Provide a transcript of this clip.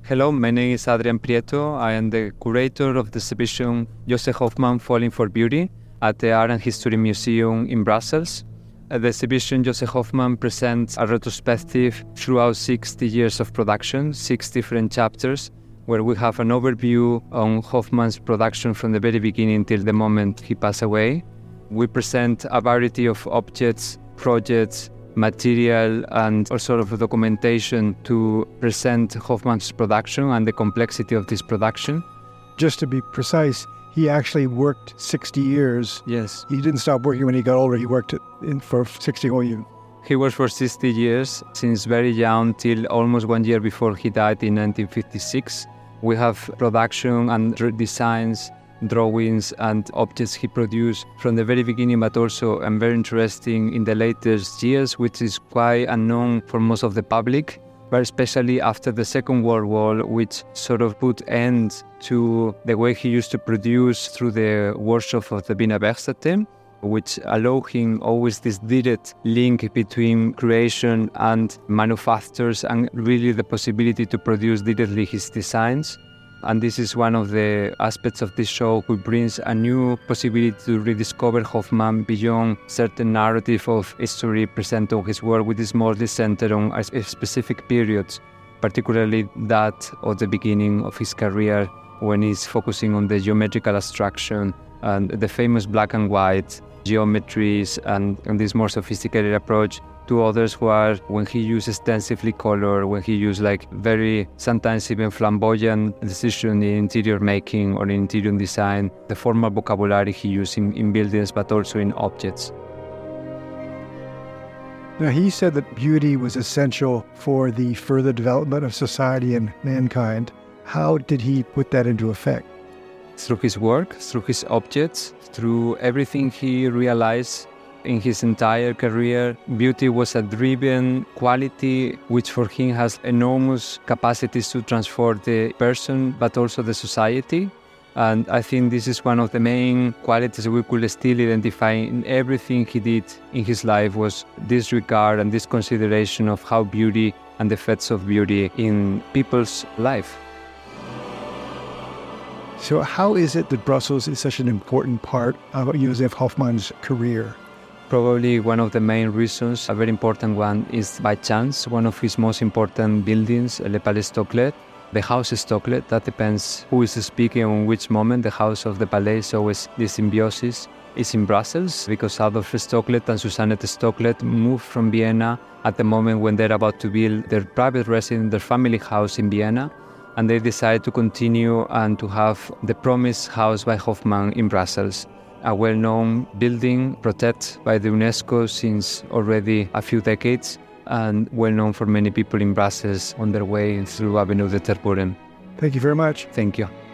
Hello, my name is Adrian Prieto. I am the curator of the exhibition Joseph Hoffmann Falling for Beauty at the Art and History Museum in Brussels. The exhibition Joseph Hoffmann presents a retrospective throughout 60 years of production, 6 different chapters, where we have an overview on Hoffmann's production from the very beginning till the moment he passed away. We present a variety of objects, projects, material, and all sort of documentation to present Hoffmann's production and the complexity of this production. Just to be precise, he actually worked 60 years. Yes. He didn't stop working when he got older. He worked for 60 whole years. He worked for 60 years, since very young till almost 1 year before he died in 1956. We have production and designs, drawings and objects he produced from the very beginning, but also and very interesting in the latest years, which is quite unknown for most of the public, but especially after the Second World War, which sort of put end to the way he used to produce through the workshop of the Wiener Werkstätte, which allowed him always this direct link between creation and manufacturers and really the possibility to produce directly his designs. And this is one of the aspects of this show who brings a new possibility to rediscover Hoffmann beyond certain narrative of history presented on his work, which is more centered on a specific periods, particularly that of the beginning of his career when he's focusing on the geometrical abstraction and the famous black and white geometries and this more sophisticated approach to others who are when he used extensively color, when he used like very, sometimes even flamboyant decision in interior making or in interior design, the formal vocabulary he used in buildings but also in objects. Now, he said that beauty was essential for the further development of society and mankind. How did he put that into effect? Through his work, through his objects, through everything he realized in his entire career. Beauty was a driven quality which for him has enormous capacities to transform the person but also the society. And I think this is one of the main qualities we could still identify in everything he did in his life, was this regard and this consideration of how beauty and the effects of beauty in people's life. So how is it that Brussels is such an important part of Joseph Hoffmann's career? Probably one of the main reasons, a very important one, is by chance. One of his most important buildings, Le Palais Stoclet, the House Stoclet, that depends who is speaking on which moment. The House of the Palais is always the symbiosis, is in Brussels because Adolf Stoclet and Susanne Stoclet moved from Vienna at the moment when they're about to build their private residence, their family house in Vienna, and they decided to continue and to have the promised house by Hoffmann in Brussels. A well-known building protected by the UNESCO since already a few decades and well-known for many people in Brussels on their way through Avenue de Tervuren. Thank you very much. Thank you.